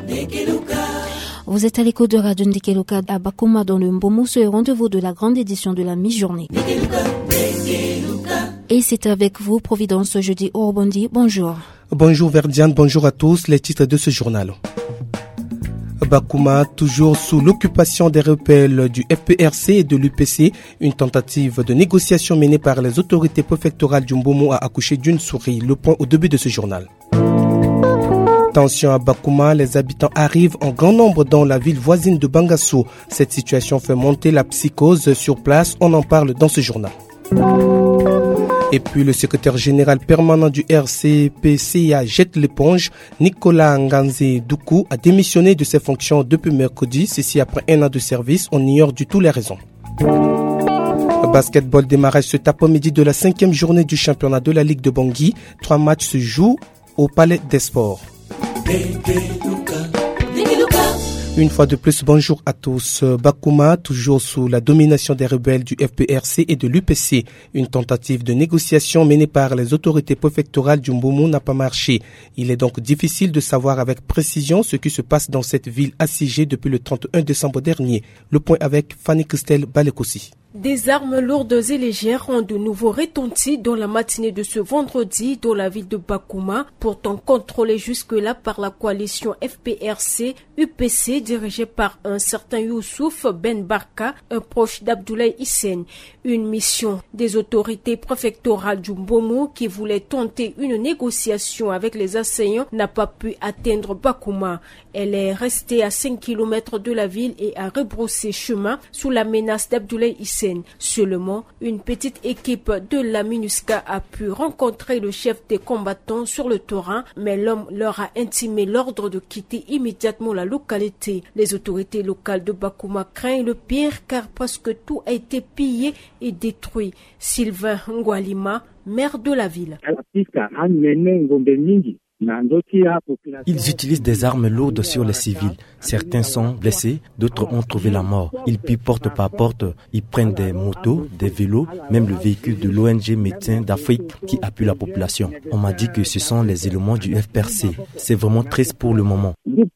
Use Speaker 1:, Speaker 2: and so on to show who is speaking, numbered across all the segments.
Speaker 1: Vous êtes à l'écoute de Radio Ndekeluka à Bakuma dans le Mbomu, ce rendez-vous de la grande édition de la mi-journée. Et c'est avec vous, Providence, jeudi au Rebondi. Bonjour.
Speaker 2: Bonjour Verdiane, bonjour à tous. Les titres de ce journal. Bakuma, toujours sous l'occupation des rebelles du FPRC et de l'UPC, une tentative de négociation menée par les autorités préfectorales du Mbomu a accouché d'une souris. Le point au début de ce journal. Tension à Bakuma, les habitants arrivent en grand nombre dans la ville voisine de Bangassou. Cette situation fait monter la psychose sur place, on en parle dans ce journal. Et puis le secrétaire général permanent du RCPCA jette l'éponge. Nicolas Nganze Doukou a démissionné de ses fonctions depuis mercredi. Ceci après un an de service, on ignore du tout les raisons. Basketball démarrage cet après-midi de la 5e journée du championnat de la Ligue de Bangui. 3 matchs se jouent au Palais des Sports. Une fois de plus, bonjour à tous. Bakuma, toujours sous la domination des rebelles du FPRC et de l'UPC. Une tentative de négociation menée par les autorités préfectorales du Mbomu n'a pas marché. Il est donc difficile de savoir avec précision ce qui se passe dans cette ville assiégée depuis le 31 décembre dernier. Le point avec Fanny Christelle Balekossi.
Speaker 3: Des armes lourdes et légères ont de nouveau retenti dans la matinée de ce vendredi dans la ville de Bakuma, pourtant contrôlée jusque-là par la coalition FPRC-UPC dirigée par un certain Youssouf Ben Barka, un proche d'Abdoulaye Hissène. Une mission des autorités préfectorales du Mbomu qui voulait tenter une négociation avec les assaillants n'a pas pu atteindre Bakuma. Elle est restée à 5 km de la ville et a rebroussé chemin sous la menace d'Abdoulaye Hissène. Seulement, une petite équipe de la MINUSCA a pu rencontrer le chef des combattants sur le terrain, mais l'homme leur a intimé l'ordre de quitter immédiatement la localité. Les autorités locales de Bakuma craignent le pire car presque tout a été pillé et détruit. Sylvain Ngwalima, maire de la ville.
Speaker 4: Ils utilisent des armes lourdes sur les civils. Certains sont blessés, d'autres ont trouvé la mort. Ils pillent porte par porte, ils prennent des motos, des vélos, même le véhicule de l'ONG Médecins d'Afrique qui appuie la population. On m'a dit que ce sont les éléments du FPRC. C'est vraiment triste pour le moment.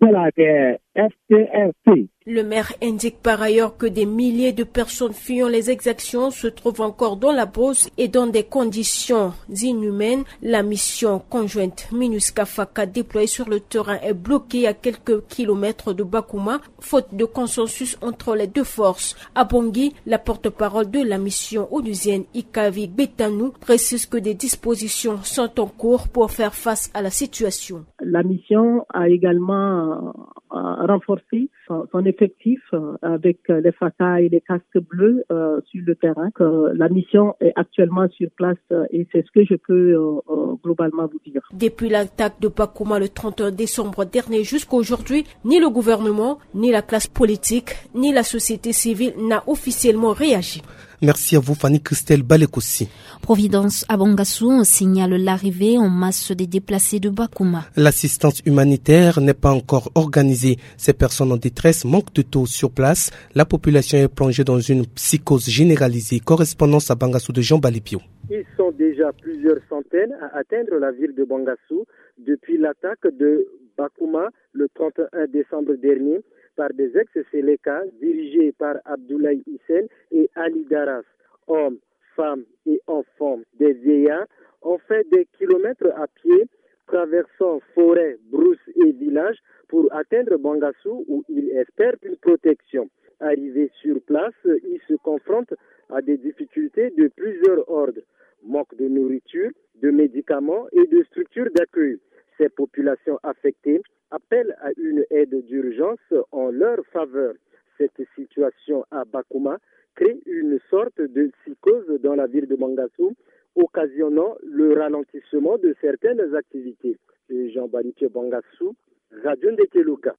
Speaker 3: Le maire indique par ailleurs que des milliers de personnes fuyant les exactions se trouvent encore dans la brousse et dans des conditions inhumaines. La mission conjointe MINUSCA-FACA déployée sur le terrain est bloquée à quelques kilomètres de Bakuma, faute de consensus entre les deux forces. À Bangui, la porte-parole de la mission onusienne Ikavi Betanou précise que des dispositions sont en cours pour faire face à la situation.
Speaker 5: La mission a également renforcé son effectif avec les FACA et les casques bleus sur le terrain. La mission est actuellement sur place et c'est ce que je peux globalement vous dire.
Speaker 3: Depuis l'attaque de Bakuma le 31 décembre dernier jusqu'à aujourd'hui, ni le gouvernement, ni la classe politique, ni la société civile n'a officiellement réagi.
Speaker 2: Merci à vous, Fanny Christelle Balekossi.
Speaker 1: Providence à Bangassou signale l'arrivée en masse des déplacés de Bakuma.
Speaker 2: L'assistance humanitaire n'est pas encore organisée. Ces personnes en détresse manquent de taux sur place. La population est plongée dans une psychose généralisée. Correspondance à Bangassou de Jean Balipio.
Speaker 6: Ils sont déjà plusieurs centaines à atteindre la ville de Bangassou depuis l'attaque de Bakuma le 31 décembre dernier par des ex-Séléka dirigés par Abdoulaye Hissène et Ali Daras. Hommes, femmes et enfants, des vieillards ont fait des kilomètres à pied, traversant forêts, brousses et villages pour atteindre Bangassou où ils espèrent une protection. Arrivés sur place, ils se confrontent à des difficultés de plusieurs ordres. Manque de nourriture, de médicaments et de structures d'accueil. Ces populations affectées appellent à une aide d'urgence en leur faveur. Cette situation à Bakuma crée une sorte de psychose dans la ville de Bangassou, occasionnant le ralentissement de certaines activités. Jean Balipio Bangassou, Radio Ndekeluka.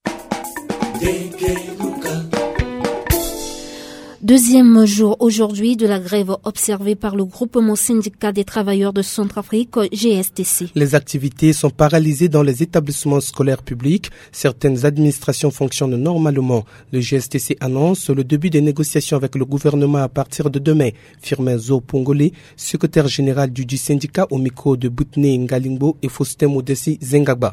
Speaker 1: Deuxième jour aujourd'hui de la grève observée par le groupement syndical des travailleurs de Centrafrique, GSTC.
Speaker 2: Les activités sont paralysées dans les établissements scolaires publics. Certaines administrations fonctionnent normalement. Le GSTC annonce le début des négociations avec le gouvernement à partir de demain. Firmin Zo Pongolé, secrétaire général du syndicat au micro de Boutné Ngalimbo et Faustin Modessi Zengaba.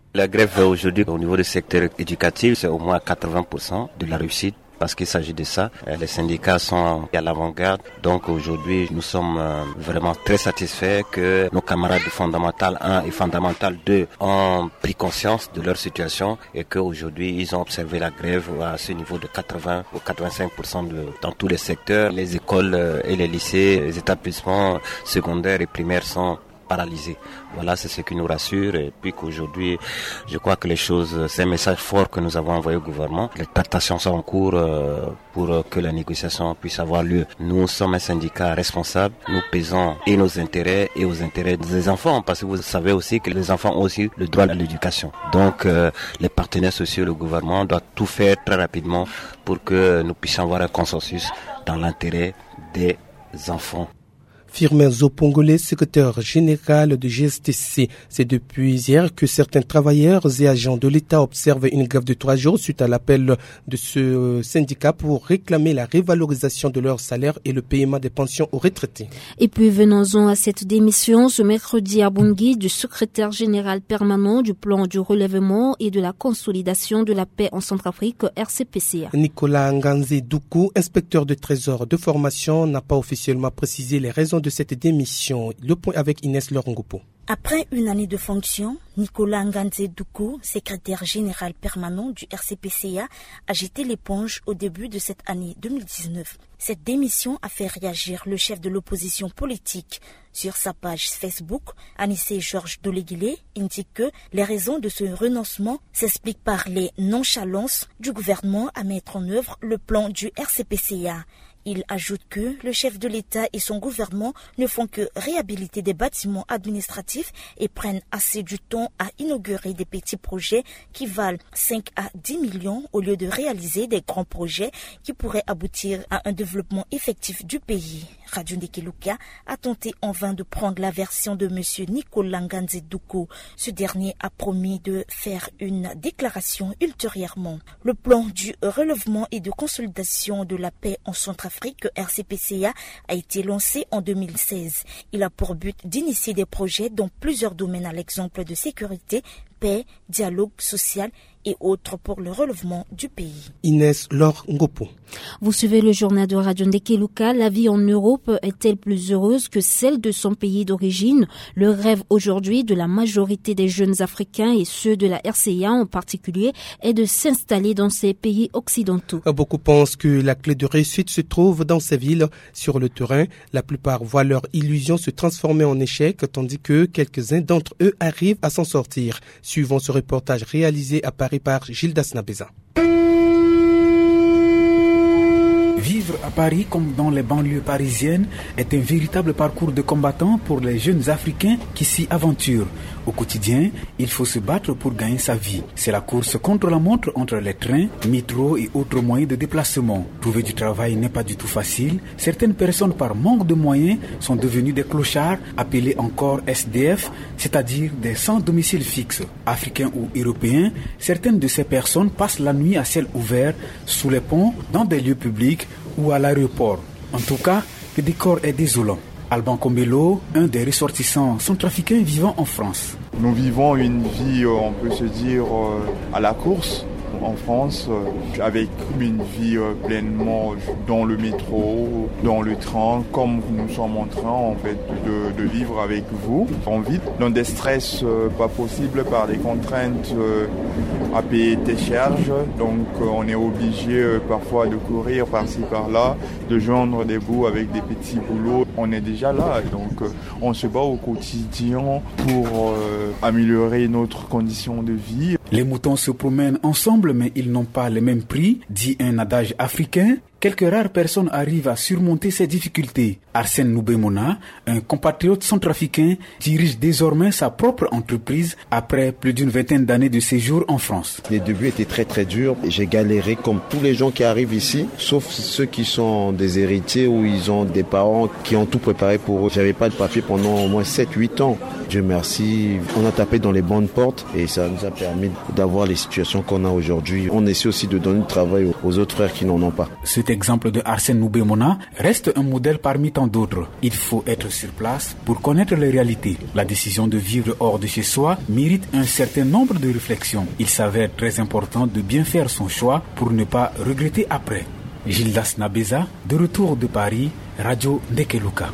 Speaker 7: La grève aujourd'hui au niveau du secteur éducatif, c'est au moins 80% de la réussite. Parce qu'il s'agit de ça, les syndicats sont à l'avant-garde. Donc aujourd'hui, nous sommes vraiment très satisfaits que nos camarades de Fondamental 1 et Fondamental 2 ont pris conscience de leur situation et qu'aujourd'hui, ils ont observé la grève à ce niveau de 80 ou 85% dans tous les secteurs. Les écoles et les lycées, les établissements secondaires et primaires sont paralysés. Voilà, c'est ce qui nous rassure. Et puis qu'aujourd'hui, je crois que les choses, c'est un message fort que nous avons envoyé au gouvernement. Les tractations sont en cours pour que la négociation puisse avoir lieu. Nous sommes un syndicat responsable. Nous pesons et nos intérêts et aux intérêts des enfants, parce que vous savez aussi que les enfants ont aussi le droit à l'éducation. Donc, les partenaires sociaux, le gouvernement doit tout faire très rapidement pour que nous puissions avoir un consensus dans l'intérêt des enfants.
Speaker 2: Firmin Zopongolé, secrétaire général de GSTC. C'est depuis hier que certains travailleurs et agents de l'État observent une grève de 3 jours suite à l'appel de ce syndicat pour réclamer la révalorisation de leur salaire et le paiement des pensions aux retraités. Et puis venons-en à cette démission ce mercredi à Bangui du secrétaire général permanent du plan du relèvement et de la consolidation de la paix en Centrafrique, RCPCA. Nicolas Nganze Doukou, inspecteur de trésor de formation, n'a pas officiellement précisé les raisons de cette démission. Le point avec Inès Lorongopo.
Speaker 8: Après une année de fonction, Nicolas Nganze Doukou, secrétaire général permanent du RCPCA, a jeté l'éponge au début de cette année 2019. Cette démission a fait réagir le chef de l'opposition politique. Sur sa page Facebook, Anissé Georges Doléguilé indique que les raisons de ce renoncement s'expliquent par les nonchalances du gouvernement à mettre en œuvre le plan du RCPCA. Il ajoute que le chef de l'État et son gouvernement ne font que réhabiliter des bâtiments administratifs et prennent assez du temps à inaugurer des petits projets qui valent 5 à 10 millions au lieu de réaliser des grands projets qui pourraient aboutir à un développement effectif du pays. Radio Ndekeluka a tenté en vain de prendre la version de M. Nicolas Nganze Doukou. Ce dernier a promis de faire une déclaration ultérieurement. Le plan du relèvement et de consolidation de la paix en Centrafrique, RCPCA, a été lancé en 2016. Il a pour but d'initier des projets dans plusieurs domaines, à l'exemple de sécurité, paix, dialogue social et autres pour le relèvement du pays.
Speaker 2: Inès Laure Ngopo.
Speaker 1: Vous suivez le journal de Radio Ndekeluka. La vie en Europe est-elle plus heureuse que celle de son pays d'origine? Le rêve aujourd'hui de la majorité des jeunes Africains et ceux de la RCA en particulier est de s'installer dans ces pays occidentaux.
Speaker 2: Beaucoup pensent que la clé de réussite se trouve dans ces villes. Sur le terrain, la plupart voient leur illusion se transformer en échec, tandis que quelques-uns d'entre eux arrivent à s'en sortir. Suivant ce reportage réalisé à Paris par Gildas Nabeza.
Speaker 9: Vivre à Paris comme dans les banlieues parisiennes est un véritable parcours de combattant pour les jeunes Africains qui s'y aventurent. Au quotidien, il faut se battre pour gagner sa vie. C'est la course contre la montre entre les trains, métros et autres moyens de déplacement. Trouver du travail n'est pas du tout facile. Certaines personnes, par manque de moyens, sont devenues des clochards, appelés encore SDF, c'est-à-dire des sans domicile fixe. Africains ou européens, certaines de ces personnes passent la nuit à ciel ouvert, sous les ponts, dans des lieux publics ou à l'aéroport. En tout cas, le décor est désolant. Alban Kombelo, un des ressortissants centrafricains vivant en France.
Speaker 10: Nous vivons une vie, on peut se dire, à la course en France, avec une vie pleinement dans le métro, dans le train, comme nous sommes en train en fait de vivre avec vous. On vit dans des stress pas possibles par les contraintes à payer tes charges, donc on est obligé parfois de courir par-ci par-là, de joindre des bouts avec des petits boulots. On est déjà là, donc on se bat au quotidien pour améliorer notre condition de vie.
Speaker 9: Les moutons se promènent ensemble, mais ils n'ont pas les mêmes prix, dit un adage africain. Quelques rares personnes arrivent à surmonter ces difficultés. Arsène Noubemona, un compatriote centrafricain, dirige désormais sa propre entreprise après plus d'une vingtaine d'années de séjour en France.
Speaker 11: Les débuts étaient très très durs. J'ai galéré comme tous les gens qui arrivent ici, sauf ceux qui sont des héritiers ou ils ont des parents qui ont tout préparé pour eux. J'avais pas de papier pendant au moins 7-8 ans. Dieu merci, on a tapé dans les bonnes portes et ça nous a permis d'avoir les situations qu'on a aujourd'hui. On essaie aussi de donner du travail aux autres frères qui n'en ont pas.
Speaker 9: Cet petit exemple de Arsène Noubemona reste un modèle parmi tant d'autres. Il faut être sur place pour connaître les réalités. La décision de vivre hors de chez soi mérite un certain nombre de réflexions. Il s'avère très important de bien faire son choix pour ne pas regretter après. Gildas Nabeza, de retour de Paris, Radio Ndekeluka.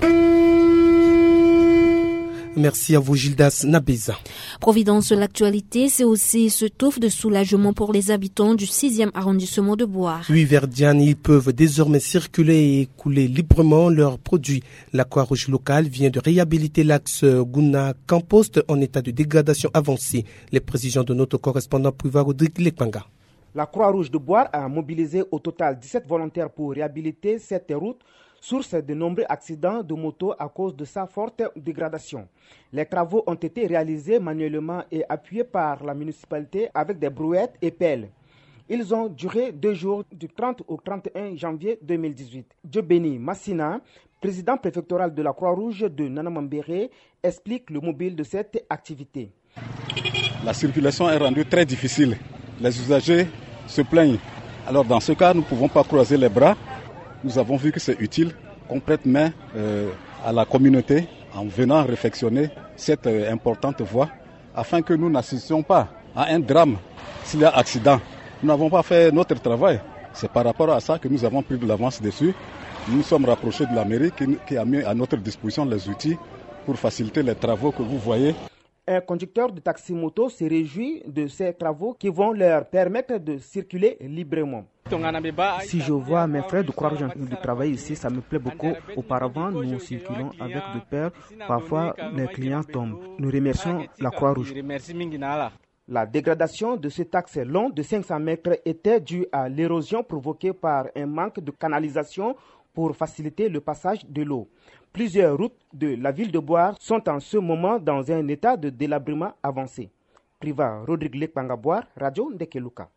Speaker 2: Merci à vous, Gildas Nabeza.
Speaker 1: Providence, l'actualité, c'est aussi ce touffe de soulagement pour les habitants du 6e arrondissement de Boire.
Speaker 2: Oui, Verdiane, ils peuvent désormais circuler et écouler librement leurs produits. La Croix-Rouge locale vient de réhabiliter l'axe Gouna-Campost en état de dégradation avancée. Les précisions de notre correspondant privé Rodrigue Lekpanga.
Speaker 12: La Croix-Rouge de Boire a mobilisé au total 17 volontaires pour réhabiliter cette route, source de nombreux accidents de moto à cause de sa forte dégradation. Les travaux ont été réalisés manuellement et appuyés par la municipalité avec des brouettes et pelles. Ils ont duré 2 jours du 30 au 31 janvier 2018. Djobeni Massina, président préfectoral de la Croix-Rouge de Nanamambéré, explique le mobile de cette activité.
Speaker 13: La circulation est rendue très difficile. Les usagers se plaignent. Alors dans ce cas, nous ne pouvons pas croiser les bras. Nous avons vu que c'est utile qu'on prête main à la communauté en venant réfectionner cette importante voie afin que nous n'assistions pas à un drame s'il y a accident. Nous n'avons pas fait notre travail. C'est par rapport à ça que nous avons pris de l'avance dessus. Nous nous sommes rapprochés de la mairie qui a mis à notre disposition les outils pour faciliter les travaux que vous voyez.
Speaker 12: Un conducteur de taxi-moto se réjouit de ces travaux qui vont leur permettre de circuler librement.
Speaker 14: Si je vois mes frères de Croix-Rouge en train de travailler ici, ça me plaît beaucoup. Auparavant, nous circulons avec de peur. Parfois, les clients tombent. Nous remercions la Croix-Rouge.
Speaker 12: La dégradation de cet axe long de 500 mètres était due à l'érosion provoquée par un manque de canalisation pour faciliter le passage de l'eau. Plusieurs routes de la ville de Boire sont en ce moment dans un état de délabrement avancé. Priva Rodrigue Lekpanga Boire, Radio Ndekeluka.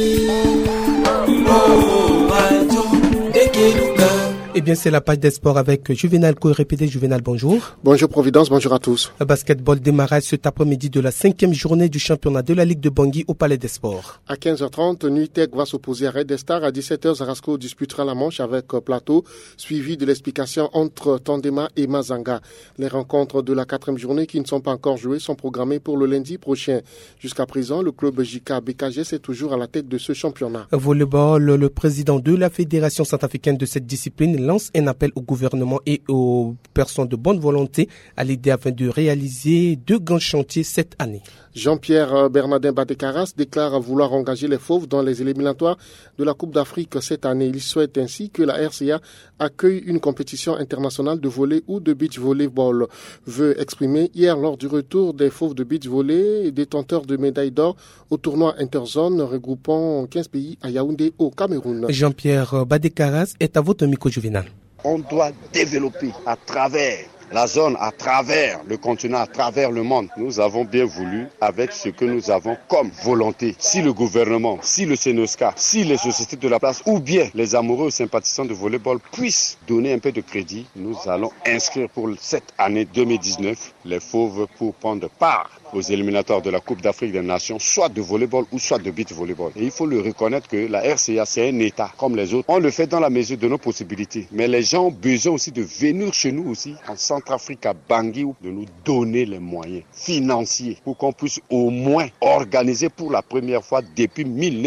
Speaker 2: Eh bien, c'est la page des sports avec Juvenal Ko-Répété. Juvenal, bonjour.
Speaker 15: Bonjour Providence, bonjour à tous.
Speaker 2: Basketball démarrage cet après-midi de la 5e journée du championnat de la Ligue de Bangui au Palais des Sports.
Speaker 15: À 15h30, Nuitec va s'opposer à Red Star. À 17h, Zarasco disputera la manche avec Plateau, suivi de l'explication entre Tandema et Mazanga. Les rencontres de la 4e journée qui ne sont pas encore jouées sont programmées pour le lundi prochain. Jusqu'à présent, le club JK BKG est toujours à la tête de ce championnat.
Speaker 2: Volleyball, le président de la Fédération centrafricaine de cette discipline lance un appel au gouvernement et aux personnes de bonne volonté à l'aider afin de réaliser 2 grands chantiers cette année.
Speaker 15: Jean-Pierre Bernardin Badekaras déclare vouloir engager les Fauves dans les éliminatoires de la Coupe d'Afrique cette année. Il souhaite ainsi que la RCA accueille une compétition internationale de volley ou de beach volleyball. Veut exprimer hier lors du retour des Fauves de beach volley et détenteurs de médailles d'or au tournoi Interzone regroupant 15 pays à Yaoundé au Cameroun.
Speaker 2: Jean-Pierre Badekaras est à votre micro, Juvenal.
Speaker 16: On doit développer à travers la zone, à travers le continent, à travers le monde. Nous avons bien voulu avec ce que nous avons comme volonté. Si le gouvernement, si le CNOSCA, si les sociétés de la place ou bien les amoureux sympathisants de volleyball puissent donner un peu de crédit, nous allons inscrire pour cette année 2019 les Fauves pour prendre part aux éliminatoires de la Coupe d'Afrique des Nations, soit de volleyball ou soit de beach volleyball. Et il faut le reconnaître que la RCA, c'est un État comme les autres. On le fait dans la mesure de nos possibilités. Mais les gens ont besoin aussi de venir chez nous aussi, en Centrafrique, à Bangui, de nous donner les moyens financiers pour qu'on puisse au moins organiser pour la première fois depuis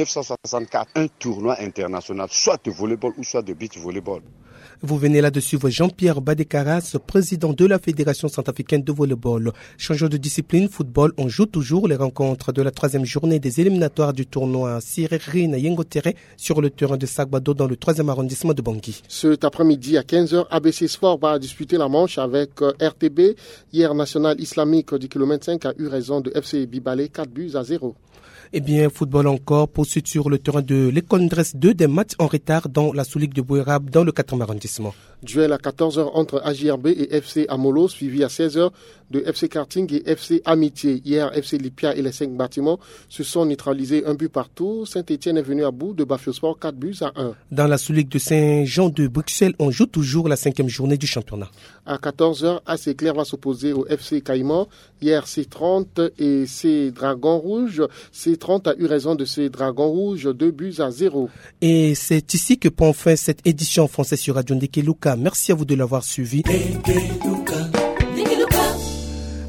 Speaker 16: 1964 un tournoi international, soit de volleyball ou soit de beach volleyball.
Speaker 2: Vous venez là de suivre Jean-Pierre Badekaras, président de la Fédération centrafricaine de volleyball. Changeons de discipline, football, on joue toujours les rencontres de la 3e journée des éliminatoires du tournoi Sirerina Yengotere sur le terrain de Sagbado dans le 3e arrondissement de Bangui.
Speaker 15: Cet après-midi à 15h, ABC Sport va disputer la manche avec RTB. Hier, National Islamique du kilomètre 5 a eu raison de FC Bibalé 4-0.
Speaker 2: Eh bien, football encore, poursuite sur le terrain de l'école Ndres 2 des matchs en retard dans la sous-ligue de Bouérab dans le 4e arrondissement. arrondissement.
Speaker 15: Duel à 14h entre AJRB et FC Amolo, suivi à 16h de FC Karting et FC Amitié. Hier, FC Lipia et les 5 bâtiments se sont neutralisés un but partout. Saint-Etienne est venu à bout de Bafiosport 4-1.
Speaker 2: Dans la sous-ligue de Saint-Jean de Bruxelles, on joue toujours la 5e journée du championnat.
Speaker 15: À 14h, AC Claire va s'opposer au FC Caïman. Hier, C30 et C Dragon Rouge. C30 a eu raison de C Dragon Rouge, 2-0.
Speaker 2: Et c'est ici que prend fin cette édition française sur Radio Ndeke Luka. Merci à vous de l'avoir suivi.